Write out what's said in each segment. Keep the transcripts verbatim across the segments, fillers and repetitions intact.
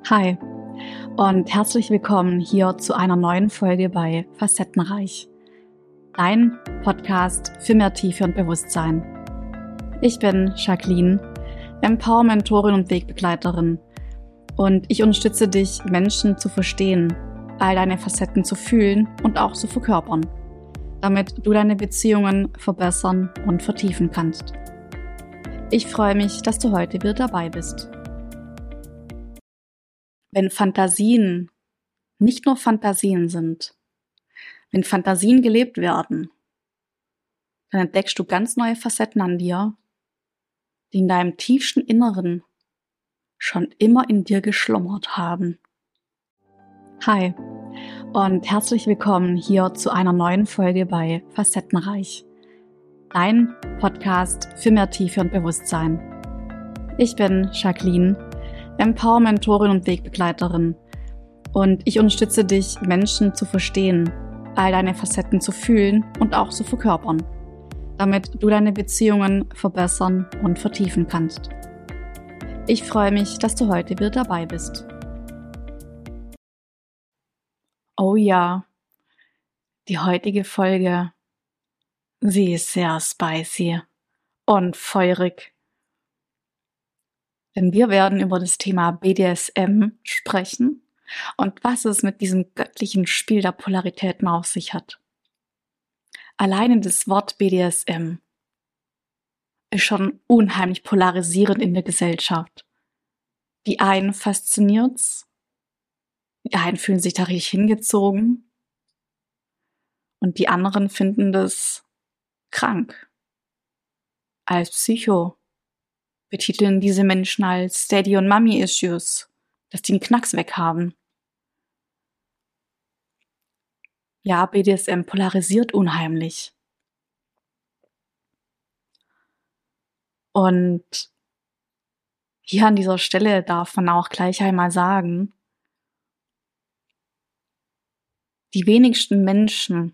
Hi und herzlich willkommen hier zu einer neuen Folge bei Facettenreich, dein Podcast für mehr Tiefe und Bewusstsein. Ich bin Jacqueline, Empower-Mentorin und Wegbegleiterin und ich unterstütze dich, Menschen zu verstehen, all deine Facetten zu fühlen und auch zu verkörpern, damit du deine Beziehungen verbessern und vertiefen kannst. Ich freue mich, dass du heute wieder dabei bist. Wenn Fantasien nicht nur Fantasien sind, wenn Fantasien gelebt werden, dann entdeckst du ganz neue Facetten an dir, die in deinem tiefsten Inneren schon immer in dir geschlummert haben. Hi und herzlich willkommen hier zu einer neuen Folge bei Facettenreich, dein Podcast für mehr Tiefe und Bewusstsein. Ich bin Jacqueline, Empower-Mentorin und Wegbegleiterin und ich unterstütze dich, Menschen zu verstehen, all deine Facetten zu fühlen und auch zu verkörpern, damit du deine Beziehungen verbessern und vertiefen kannst. Ich freue mich, dass du heute wieder dabei bist. Oh ja, die heutige Folge, sie ist sehr spicy und feurig. Denn wir werden über das Thema B D S M sprechen und was es mit diesem göttlichen Spiel der Polaritäten auf sich hat. Alleine das Wort B D S M ist schon unheimlich polarisierend in der Gesellschaft. Die einen fasziniert's, die einen fühlen sich da richtig hingezogen und die anderen finden das krank, als Psycho. Betiteln diese Menschen als Daddy- und Mommy-Issues, dass die einen Knacks weg haben. Ja, B D S M polarisiert unheimlich. Und hier an dieser Stelle darf man auch gleich einmal sagen, die wenigsten Menschen,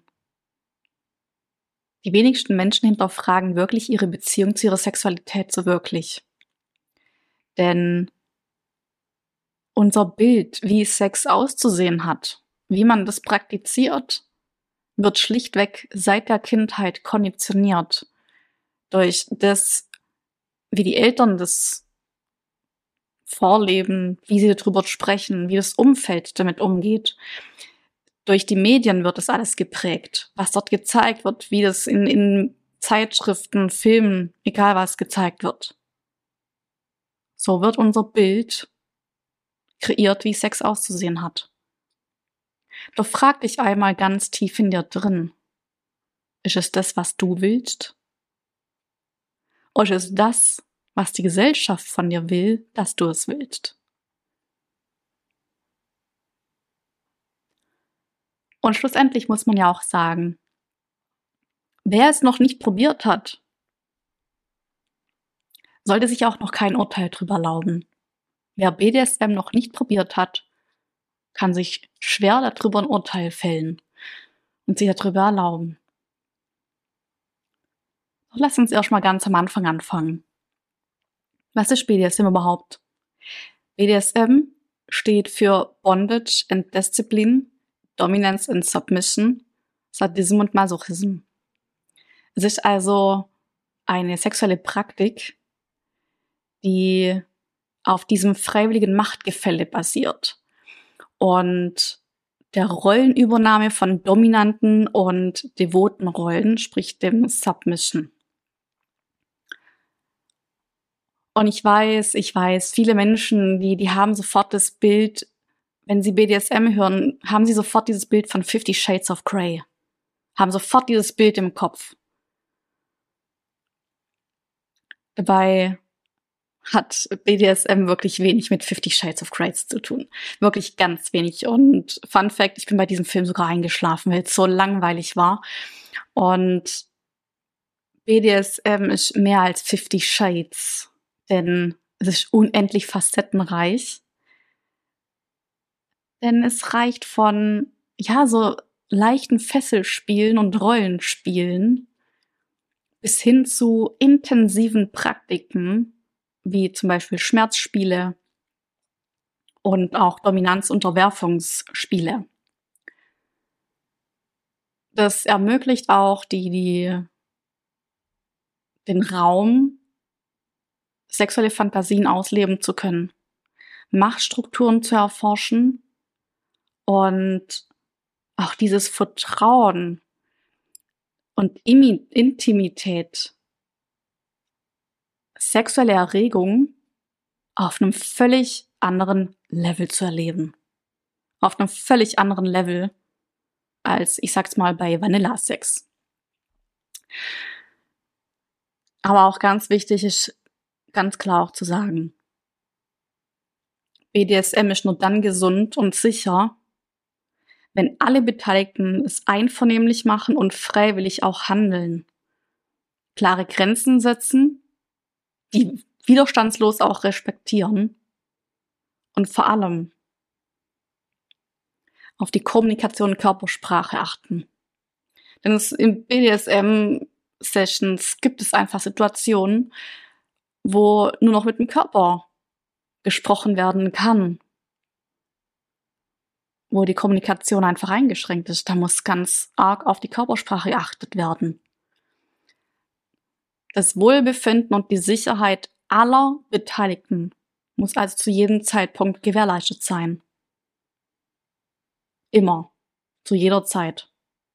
die wenigsten Menschen hinterfragen wirklich ihre Beziehung zu ihrer Sexualität so wirklich. Denn unser Bild, wie Sex auszusehen hat, wie man das praktiziert, wird schlichtweg seit der Kindheit konditioniert durch das, wie die Eltern das vorleben, wie sie darüber sprechen, wie das Umfeld damit umgeht. Durch die Medien wird das alles geprägt, was dort gezeigt wird, wie das in, in Zeitschriften, Filmen, egal was gezeigt wird. So wird unser Bild kreiert, wie Sex auszusehen hat. Doch frag dich einmal ganz tief in dir drin, ist es das, was du willst? Oder ist es das, was die Gesellschaft von dir will, dass du es willst? Und schlussendlich muss man ja auch sagen, wer es noch nicht probiert hat, sollte sich auch noch kein Urteil drüber erlauben. Wer B D S M noch nicht probiert hat, kann sich schwer darüber ein Urteil fällen und sich darüber erlauben. Doch lass uns erstmal ganz am Anfang anfangen. Was ist B D S M überhaupt? B D S M steht für Bondage and Discipline, Dominance and Submission, Sadism und Masochism. Es ist also eine sexuelle Praktik, die auf diesem freiwilligen Machtgefälle basiert und der Rollenübernahme von dominanten und devoten Rollen, sprich dem Submission. Und ich weiß, ich weiß, viele Menschen, die, die haben sofort das Bild, wenn sie B D S M hören, haben sie sofort dieses Bild von Fifty Shades of Grey. Haben sofort dieses Bild im Kopf. Dabei hat B D S M wirklich wenig mit Fifty Shades of Grey zu tun. Wirklich ganz wenig. Und Fun Fact, ich bin bei diesem Film sogar eingeschlafen, weil es so langweilig war. Und B D S M ist mehr als Fifty Shades. Denn es ist unendlich facettenreich. Denn es reicht von, ja, so leichten Fesselspielen und Rollenspielen bis hin zu intensiven Praktiken, wie zum Beispiel Schmerzspiele und auch Dominanz-Unterwerfungsspiele. Das ermöglicht auch die, die, den Raum, sexuelle Fantasien ausleben zu können, Machtstrukturen zu erforschen und auch dieses Vertrauen und Intimität, sexuelle Erregung auf einem völlig anderen Level zu erleben. Auf einem völlig anderen Level als, ich sag's mal, bei Vanilla-Sex. Aber auch ganz wichtig ist, ganz klar auch zu sagen, B D S M ist nur dann gesund und sicher, wenn alle Beteiligten es einvernehmlich machen und freiwillig auch handeln. Klare Grenzen setzen, die widerstandslos auch respektieren und vor allem auf die Kommunikation und Körpersprache achten. Denn es, in B D S M-Sessions gibt es einfach Situationen, wo nur noch mit dem Körper gesprochen werden kann, wo die Kommunikation einfach eingeschränkt ist. Da muss ganz arg auf die Körpersprache geachtet werden. Das Wohlbefinden und die Sicherheit aller Beteiligten muss also zu jedem Zeitpunkt gewährleistet sein. Immer. Zu jeder Zeit.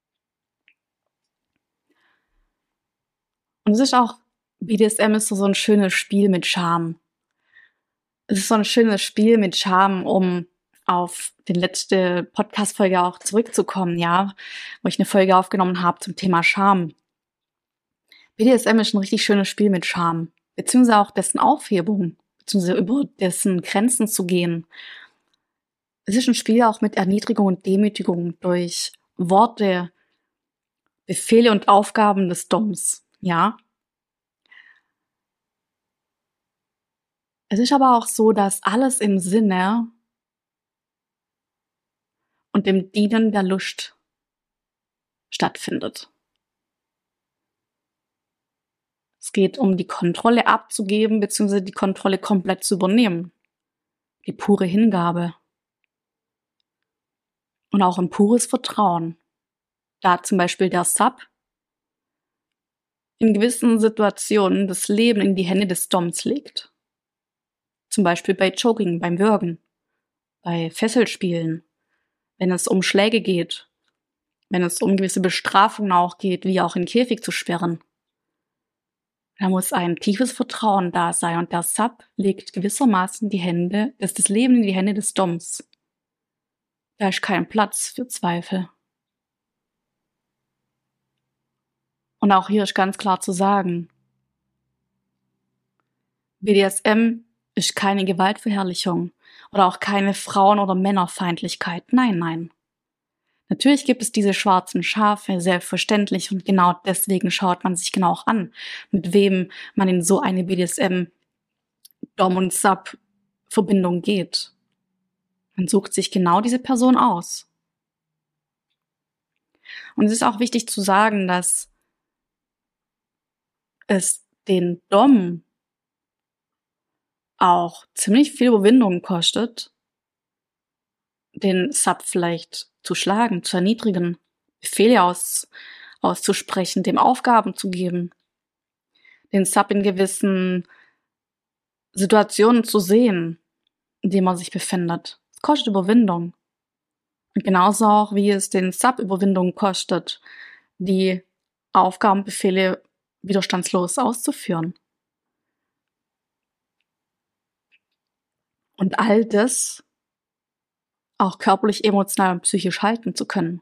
Und es ist auch, B D S M ist so ein schönes Spiel mit Scham. Es ist so ein schönes Spiel mit Scham, um auf die letzte Podcast-Folge auch zurückzukommen, ja, wo ich eine Folge aufgenommen habe zum Thema Scham. B D S M ist ein richtig schönes Spiel mit Scham, beziehungsweise auch dessen Aufhebung, beziehungsweise über dessen Grenzen zu gehen. Es ist ein Spiel auch mit Erniedrigung und Demütigung durch Worte, Befehle und Aufgaben des Doms, ja. Es ist aber auch so, dass alles im Sinne und im Dienen der Lust stattfindet. Es geht um die Kontrolle abzugeben, beziehungsweise die Kontrolle komplett zu übernehmen. Die pure Hingabe. Und auch ein pures Vertrauen. Da zum Beispiel der Sub in gewissen Situationen das Leben in die Hände des Doms legt. Zum Beispiel bei Choking, beim Würgen, bei Fesselspielen, wenn es um Schläge geht, wenn es um gewisse Bestrafungen auch geht, wie auch in den Käfig zu sperren. Da muss ein tiefes Vertrauen da sein und der Sub legt gewissermaßen die Hände, das, das Leben in die Hände des Doms. Da ist kein Platz für Zweifel. Und auch hier ist ganz klar zu sagen, B D S M ist keine Gewaltverherrlichung oder auch keine Frauen- oder Männerfeindlichkeit. Nein, nein. Natürlich gibt es diese schwarzen Schafe, selbstverständlich, und genau deswegen schaut man sich genau auch an, mit wem man in so eine B D S M-Dom- und Sub-Verbindung geht. Man sucht sich genau diese Person aus. Und es ist auch wichtig zu sagen, dass es den Dom auch ziemlich viel Überwindung kostet, den Sub vielleicht zu schlagen, zu erniedrigen, Befehle aus, auszusprechen, dem Aufgaben zu geben, den Sub in gewissen Situationen zu sehen, in denen man sich befindet. Es kostet Überwindung. Und genauso auch, wie es den Sub Überwindung kostet, die Aufgaben, Befehle widerstandslos auszuführen. Und all das auch körperlich, emotional und psychisch halten zu können.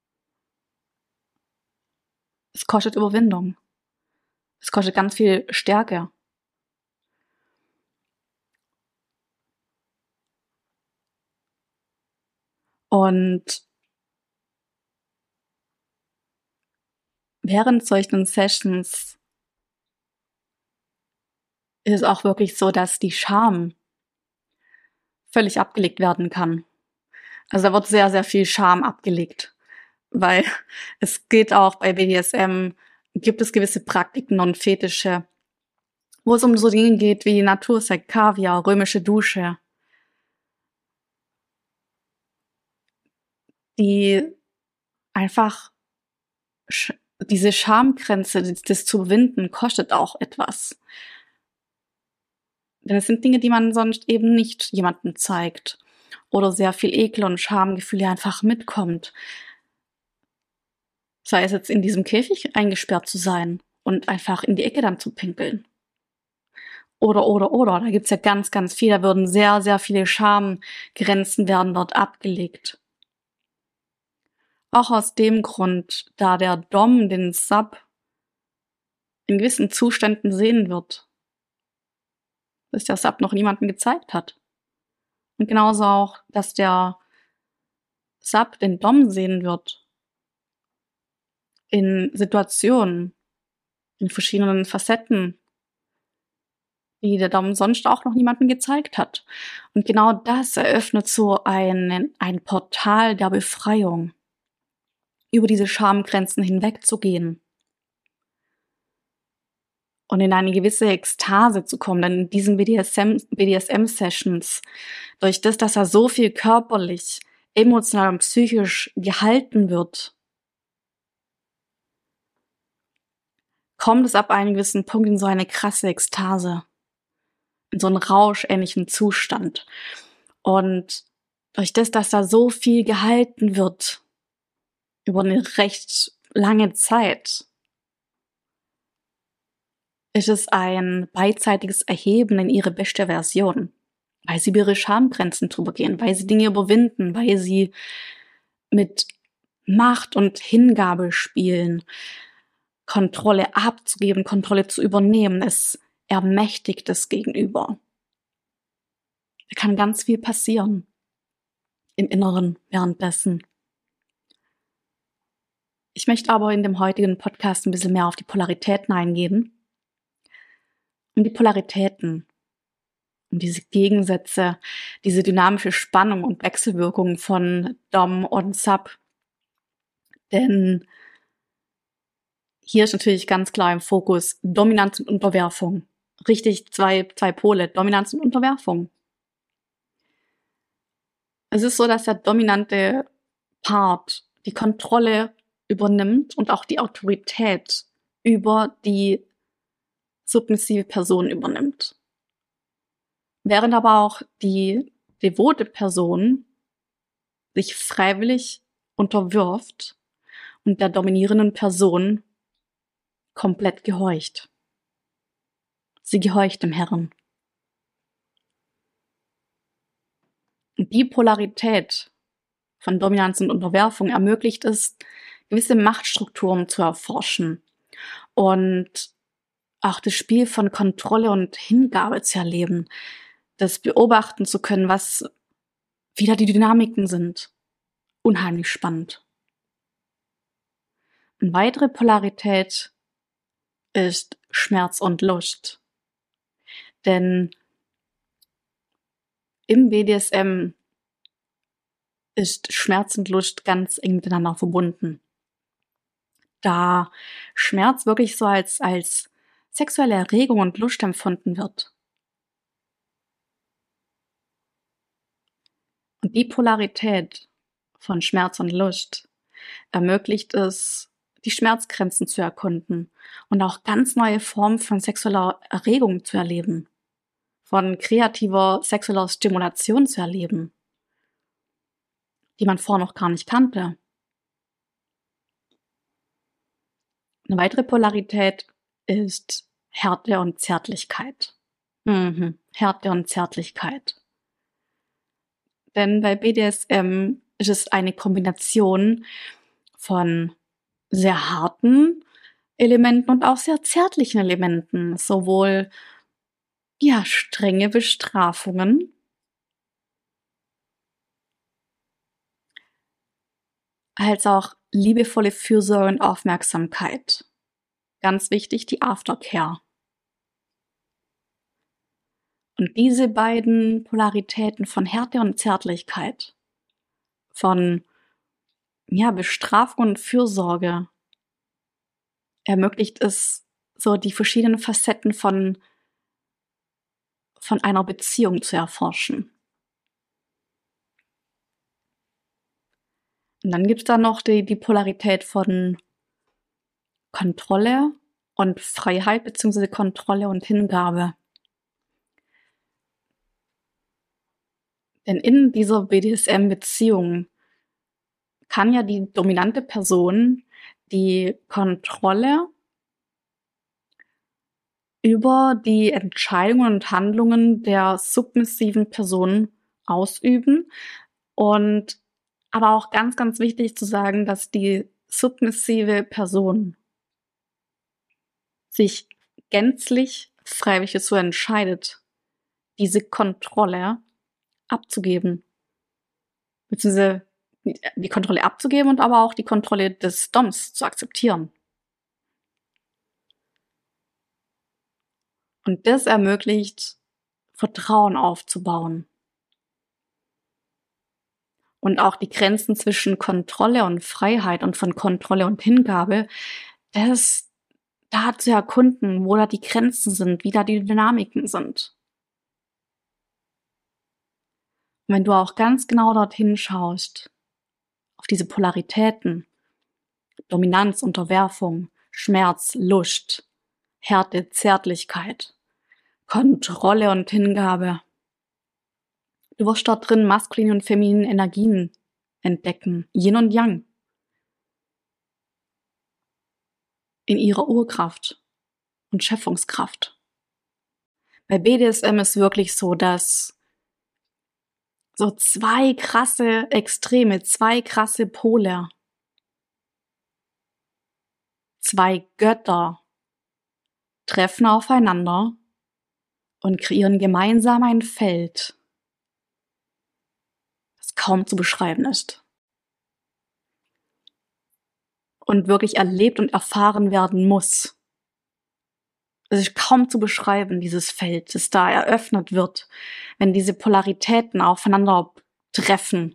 Es kostet Überwindung. Es kostet ganz viel Stärke. Und während solchen Sessions ist es auch wirklich so, dass die Scham völlig abgelegt werden kann. Also da wird sehr, sehr viel Scham abgelegt, weil es geht auch bei B D S M, gibt es gewisse Praktiken und Fetische, wo es um so Dinge geht wie Natursekt, Kaviar, römische Dusche. die einfach sch- diese Schamgrenze, das, das zu überwinden, kostet auch etwas. Denn es sind Dinge, die man sonst eben nicht jemandem zeigt. Oder sehr viel Ekel und Schamgefühle einfach mitkommt. Sei es jetzt in diesem Käfig eingesperrt zu sein und einfach in die Ecke dann zu pinkeln. Oder, oder, oder. Da gibt's ja ganz, ganz viel. Da würden sehr, sehr viele Schamgrenzen werden dort abgelegt. Auch aus dem Grund, da der Dom den Sub in gewissen Zuständen sehen wird, bis der Sub noch niemanden gezeigt hat. Und genauso auch, dass der Sub den Dom sehen wird in Situationen, in verschiedenen Facetten, die der Dom sonst auch noch niemanden gezeigt hat. Und genau das eröffnet so ein, ein Portal der Befreiung, über diese Schamgrenzen hinwegzugehen und in eine gewisse Ekstase zu kommen. Denn in diesen B D S M, B D S M-Sessions, durch das, dass er so viel körperlich, emotional und psychisch gehalten wird, kommt es ab einem gewissen Punkt in so eine krasse Ekstase, in so einen rauschähnlichen Zustand. Und durch das, dass da so viel gehalten wird, über eine recht lange Zeit, ist es ein beidseitiges Erheben in ihre beste Version, weil sie über ihre Schamgrenzen drüber gehen, weil sie Dinge überwinden, weil sie mit Macht und Hingabe spielen, Kontrolle abzugeben, Kontrolle zu übernehmen. Es ermächtigt das Gegenüber. Da kann ganz viel passieren im Inneren währenddessen. Ich möchte aber in dem heutigen Podcast ein bisschen mehr auf die Polaritäten eingehen. Um die Polaritäten, um diese Gegensätze, diese dynamische Spannung und Wechselwirkung von Dom und Sub. Denn hier ist natürlich ganz klar im Fokus Dominanz und Unterwerfung. Richtig, zwei, zwei Pole, Dominanz und Unterwerfung. Es ist so, dass der dominante Part die Kontrolle übernimmt und auch die Autorität über die submissive Person übernimmt. Während aber auch die devote Person sich freiwillig unterwirft und der dominierenden Person komplett gehorcht. Sie gehorcht dem Herren. Und die Polarität von Dominanz und Unterwerfung ermöglicht es, gewisse Machtstrukturen zu erforschen und auch das Spiel von Kontrolle und Hingabe zu erleben, das beobachten zu können, was wieder die Dynamiken sind. Unheimlich spannend. Eine weitere Polarität ist Schmerz und Lust. Denn im B D S M ist Schmerz und Lust ganz eng miteinander verbunden. Da Schmerz wirklich so als, als sexuelle Erregung und Lust empfunden wird. Und die Polarität von Schmerz und Lust ermöglicht es, die Schmerzgrenzen zu erkunden und auch ganz neue Formen von sexueller Erregung zu erleben, von kreativer sexueller Stimulation zu erleben, die man vorher noch gar nicht kannte. Eine weitere Polarität ist Härte und Zärtlichkeit. Mhm. Härte und Zärtlichkeit. Denn bei B D S M ist es eine Kombination von sehr harten Elementen und auch sehr zärtlichen Elementen. Sowohl, ja, strenge Bestrafungen als auch liebevolle Fürsorge und Aufmerksamkeit. Ganz wichtig, die Aftercare. Und diese beiden Polaritäten von Härte und Zärtlichkeit, von ja, Bestrafung und Fürsorge, ermöglicht es, so die verschiedenen Facetten von, von einer Beziehung zu erforschen. Und dann gibt's da noch die, die Polarität von Kontrolle und Freiheit, beziehungsweise Kontrolle und Hingabe. Denn in dieser B D S M-Beziehung kann ja die dominante Person die Kontrolle über die Entscheidungen und Handlungen der submissiven Person ausüben. Und aber auch ganz, ganz wichtig zu sagen, dass die submissive Person sich gänzlich freiwillig dazu entscheidet, diese Kontrolle abzugeben. Beziehungsweise die Kontrolle abzugeben und aber auch die Kontrolle des Doms zu akzeptieren. Und das ermöglicht, Vertrauen aufzubauen. Und auch die Grenzen zwischen Kontrolle und Freiheit und von Kontrolle und Hingabe, das da zu erkunden, wo da die Grenzen sind, wie da die Dynamiken sind. Und wenn du auch ganz genau dorthin schaust, auf diese Polaritäten, Dominanz, Unterwerfung, Schmerz, Lust, Härte, Zärtlichkeit, Kontrolle und Hingabe. Du wirst dort drin maskuline und feminine Energien entdecken, Yin und Yang. In ihrer Urkraft und Schöpfungskraft. Bei B D S M ist wirklich so, dass so zwei krasse Extreme, zwei krasse Pole, zwei Götter treffen aufeinander und kreieren gemeinsam ein Feld, das kaum zu beschreiben ist. Und wirklich erlebt und erfahren werden muss. Es ist kaum zu beschreiben, dieses Feld, das da eröffnet wird, wenn diese Polaritäten aufeinander treffen.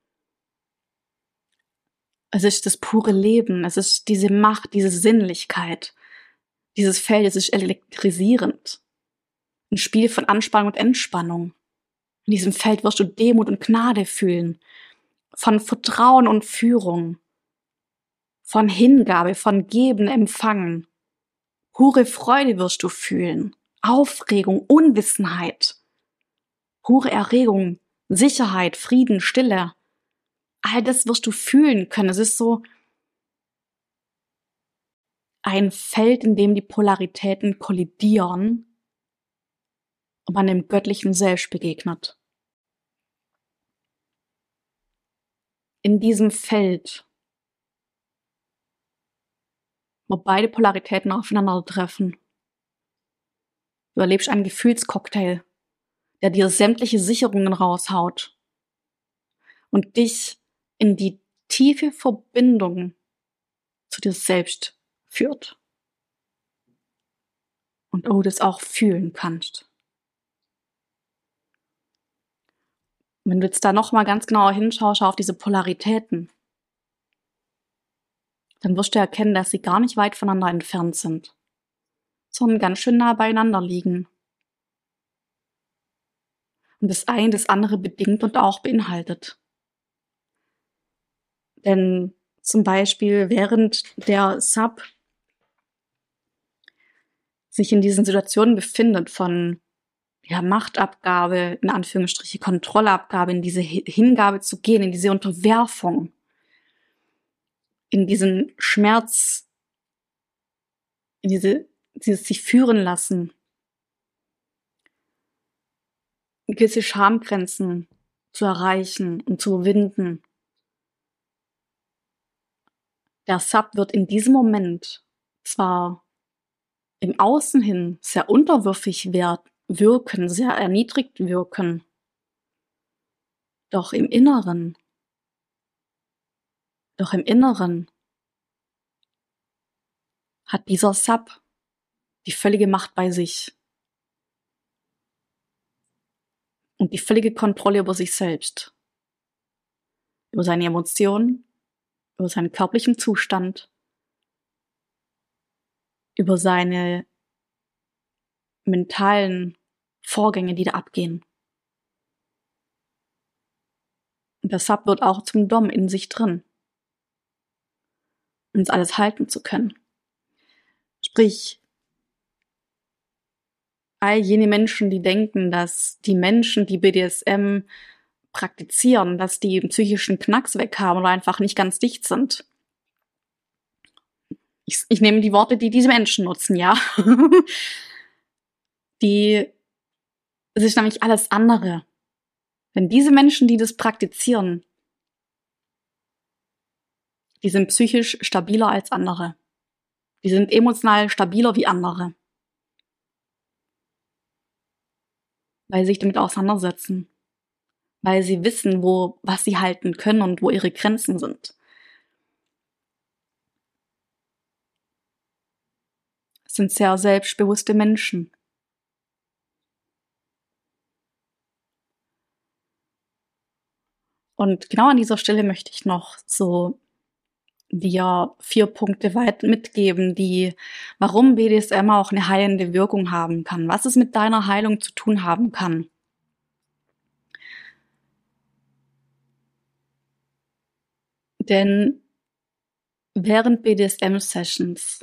Es ist das pure Leben, es ist diese Macht, diese Sinnlichkeit. Dieses Feld, es ist elektrisierend. Ein Spiel von Anspannung und Entspannung. In diesem Feld wirst du Demut und Gnade fühlen. Von Vertrauen und Führung. Von Hingabe, von Geben, Empfangen. Pure Freude wirst du fühlen. Aufregung, Unwissenheit. Pure Erregung, Sicherheit, Frieden, Stille. All das wirst du fühlen können. Es ist so ein Feld, in dem die Polaritäten kollidieren und man dem göttlichen Selbst begegnet. In diesem Feld, wo beide Polaritäten aufeinandertreffen, du erlebst einen Gefühlscocktail, der dir sämtliche Sicherungen raushaut und dich in die tiefe Verbindung zu dir selbst führt. Und wo du das auch fühlen kannst. Wenn du jetzt da nochmal ganz genauer hinschaust auf diese Polaritäten, dann wirst du erkennen, dass sie gar nicht weit voneinander entfernt sind, sondern ganz schön nah beieinander liegen. Und das eine das andere bedingt und auch beinhaltet. Denn zum Beispiel, während der Sub sich in diesen Situationen befindet von ja, Machtabgabe, in Anführungsstriche Kontrollabgabe, in diese Hingabe zu gehen, in diese Unterwerfung, in diesen Schmerz, in diese, dieses sich führen lassen, gewisse Schamgrenzen zu erreichen und zu überwinden. Der Sub wird in diesem Moment zwar im Außen hin sehr unterwürfig wirken, sehr erniedrigt wirken, doch im Inneren, doch im Inneren hat dieser Sub die völlige Macht bei sich und die völlige Kontrolle über sich selbst, über seine Emotionen, über seinen körperlichen Zustand, über seine mentalen Vorgänge, die da abgehen. Und der Sub wird auch zum Dom in sich drin. uns alles halten zu können. Sprich, all jene Menschen, die denken, dass die Menschen, die B D S M praktizieren, dass die einen psychischen Knacks weg haben oder einfach nicht ganz dicht sind. Ich, ich nehme die Worte, die diese Menschen nutzen, ja. Die, es ist nämlich alles andere. Denn diese Menschen, die das praktizieren, die sind psychisch stabiler als andere. Die sind emotional stabiler wie andere. Weil sie sich damit auseinandersetzen. Weil sie wissen, wo, was sie halten können und wo ihre Grenzen sind. Es sind sehr selbstbewusste Menschen. Und genau an dieser Stelle möchte ich noch so dir vier Punkte weit mitgeben, die, warum B D S M auch eine heilende Wirkung haben kann, was es mit deiner Heilung zu tun haben kann. Denn während B D S M-Sessions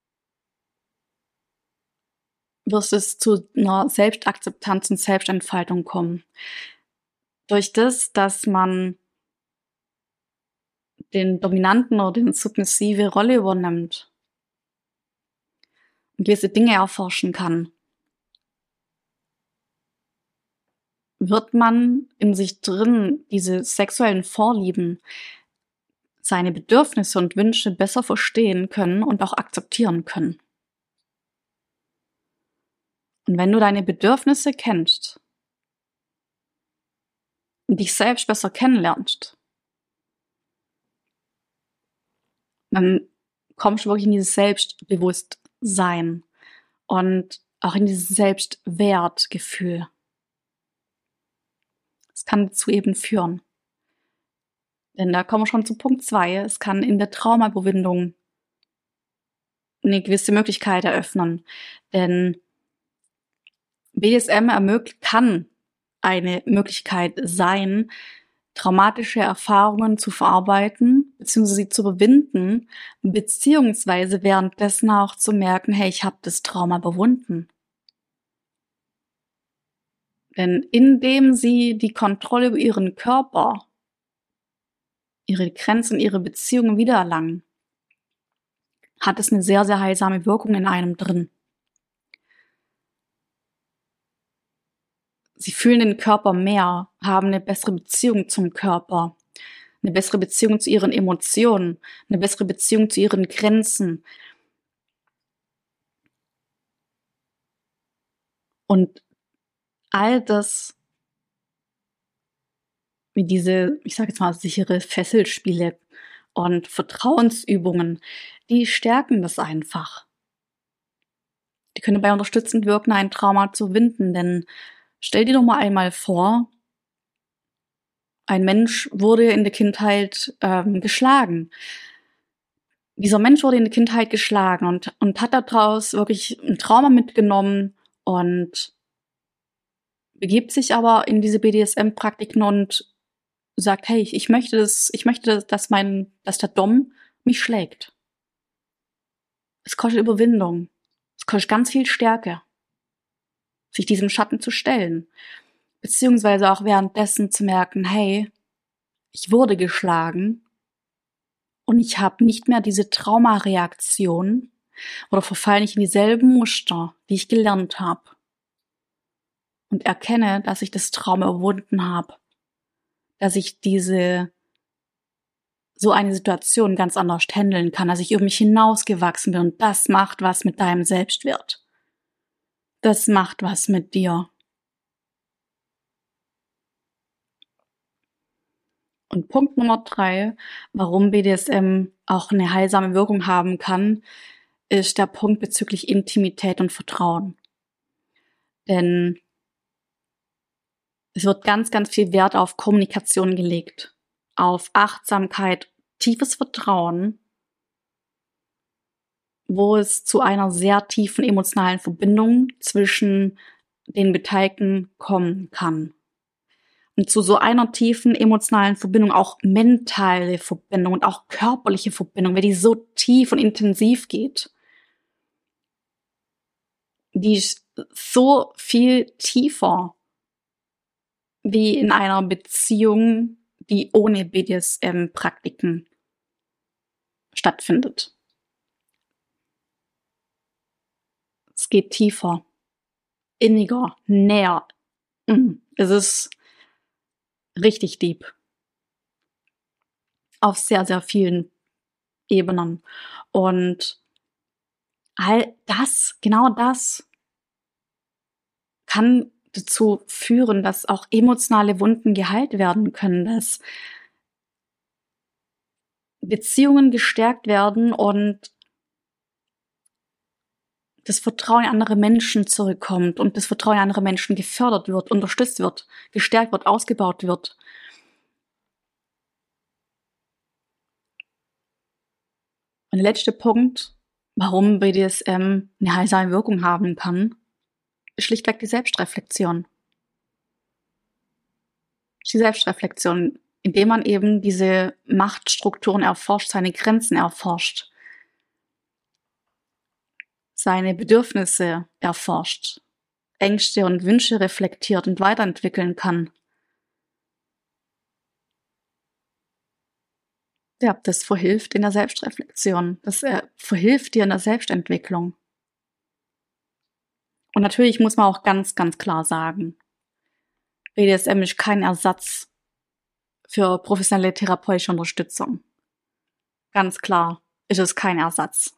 wird es zu einer Selbstakzeptanz und Selbstentfaltung kommen. Durch das, dass man den dominanten oder den submissive Rolle übernimmt und gewisse Dinge erforschen kann, wird man in sich drin diese sexuellen Vorlieben, seine Bedürfnisse und Wünsche besser verstehen können und auch akzeptieren können. Und wenn du deine Bedürfnisse kennst und dich selbst besser kennenlernst, dann kommst du wirklich in dieses Selbstbewusstsein und auch in dieses Selbstwertgefühl. Es kann dazu eben führen. Denn da kommen wir schon zu Punkt zwei. Es kann in der Traumabewindung eine gewisse Möglichkeit eröffnen. Denn B D S M ermöglicht, kann eine Möglichkeit sein, traumatische Erfahrungen zu verarbeiten, beziehungsweise sie zu überwinden, beziehungsweise währenddessen auch zu merken, hey, ich habe das Trauma überwunden. Denn indem sie die Kontrolle über ihren Körper, ihre Grenzen, ihre Beziehungen wiedererlangen, hat es eine sehr, sehr heilsame Wirkung in einem drin. Sie fühlen den Körper mehr, haben eine bessere Beziehung zum Körper, eine bessere Beziehung zu ihren Emotionen, eine bessere Beziehung zu ihren Grenzen. Und all das, wie diese, ich sage jetzt mal, sichere Fesselspiele und Vertrauensübungen, die stärken das einfach. Die können dabei unterstützend wirken, ein Trauma zu winden, denn stell dir doch mal einmal vor, ein Mensch wurde in der Kindheit ähm, geschlagen. Dieser Mensch wurde in der Kindheit geschlagen und, und hat daraus wirklich ein Trauma mitgenommen und begibt sich aber in diese B D S M-Praktiken und sagt, hey, ich möchte das, ich möchte, dass mein, dass der Dom mich schlägt. Es kostet Überwindung. Es kostet ganz viel Stärke, sich diesem Schatten zu stellen. Beziehungsweise auch währenddessen zu merken, hey, ich wurde geschlagen und ich habe nicht mehr diese Traumareaktion oder verfalle nicht in dieselben Muster, die ich gelernt habe. Und erkenne, dass ich das Trauma überwunden habe. Dass ich diese, so eine Situation ganz anders handeln kann, dass ich über mich hinausgewachsen bin. Und das macht was mit deinem Selbstwert. Das macht was mit dir. Und Punkt Nummer drei, warum B D S M auch eine heilsame Wirkung haben kann, ist der Punkt bezüglich Intimität und Vertrauen. Denn es wird ganz, ganz viel Wert auf Kommunikation gelegt, auf Achtsamkeit, tiefes Vertrauen, wo es zu einer sehr tiefen emotionalen Verbindung zwischen den Beteiligten kommen kann. Und zu so einer tiefen emotionalen Verbindung, auch mentale Verbindung und auch körperliche Verbindung, wenn die so tief und intensiv geht, die ist so viel tiefer wie in einer Beziehung, die ohne B D S M-Praktiken stattfindet. Es geht tiefer, inniger, näher. Es ist richtig deep. Auf sehr, sehr vielen Ebenen. Und all das, genau das, kann dazu führen, dass auch emotionale Wunden geheilt werden können, dass Beziehungen gestärkt werden und das Vertrauen in andere Menschen zurückkommt und das Vertrauen in andere Menschen gefördert wird, unterstützt wird, gestärkt wird, ausgebaut wird. Und der letzte Punkt, warum B D S M eine heilsame Wirkung haben kann, ist schlichtweg die Selbstreflexion. Die Selbstreflexion, indem man eben diese Machtstrukturen erforscht, seine Grenzen erforscht, seine Bedürfnisse erforscht, Ängste und Wünsche reflektiert und weiterentwickeln kann. Ja, das verhilft in der Selbstreflexion. Das äh, verhilft dir in der Selbstentwicklung. Und natürlich muss man auch ganz, ganz klar sagen, B D S M ist kein Ersatz für professionelle therapeutische Unterstützung. Ganz klar ist es kein Ersatz.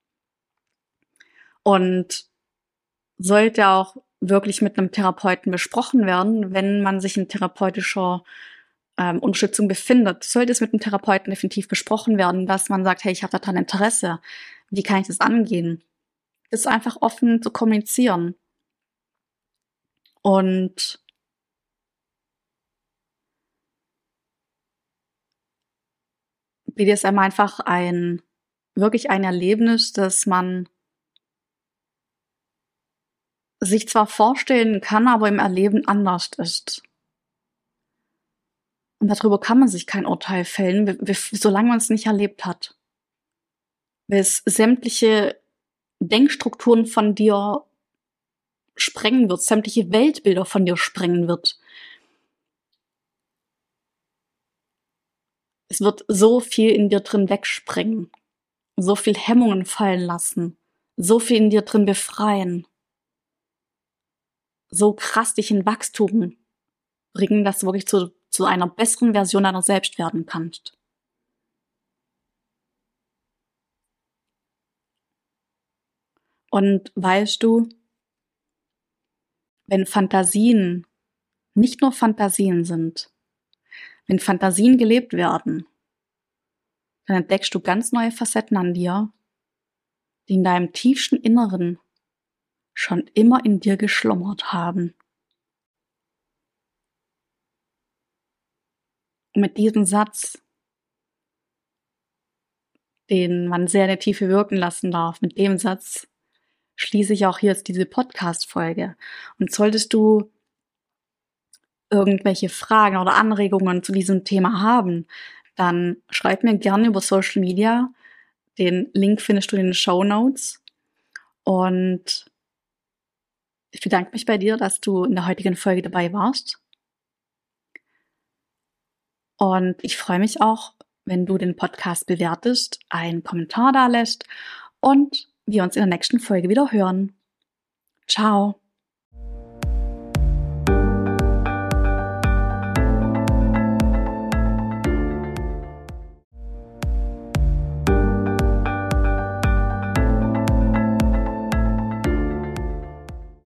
Und sollte auch wirklich mit einem Therapeuten besprochen werden, wenn man sich in therapeutischer ähm, Unterstützung befindet. Sollte es mit einem Therapeuten definitiv besprochen werden, dass man sagt, hey, ich habe daran Interesse. Wie kann ich das angehen? Das ist einfach offen zu kommunizieren. Und B D S M einfach ein, wirklich ein Erlebnis, das man sich zwar vorstellen kann, aber im Erleben anders ist. Und darüber kann man sich kein Urteil fällen, solange man es nicht erlebt hat. Weil es sämtliche Denkstrukturen von dir sprengen wird, sämtliche Weltbilder von dir sprengen wird. Es wird so viel in dir drin wegsprengen, so viel Hemmungen fallen lassen, so viel in dir drin befreien, so krass dich in Wachstum bringen, dass du wirklich zu, zu einer besseren Version deiner selbst werden kannst. Und weißt du, wenn Fantasien nicht nur Fantasien sind, wenn Fantasien gelebt werden, dann entdeckst du ganz neue Facetten an dir, die in deinem tiefsten Inneren schon immer in dir geschlummert haben. Und mit diesem Satz, den man sehr in der Tiefe wirken lassen darf, mit dem Satz schließe ich auch hier jetzt diese Podcast-Folge. Und solltest du irgendwelche Fragen oder Anregungen zu diesem Thema haben, dann schreib mir gerne über Social Media. Den Link findest du in den Shownotes. Und ich bedanke mich bei dir, dass du in der heutigen Folge dabei warst. Und ich freue mich auch, wenn du den Podcast bewertest, einen Kommentar da lässt und wir uns in der nächsten Folge wieder hören. Ciao!